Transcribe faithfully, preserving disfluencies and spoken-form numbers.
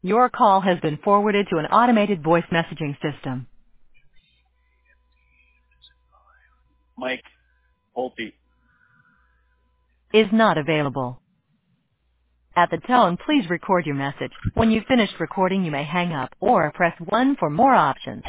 Your call has been forwarded to an automated voice messaging system. Mike Pulte. Is not available. At the tone, please record your message. When you've finished recording, you may hang up or press one for more options.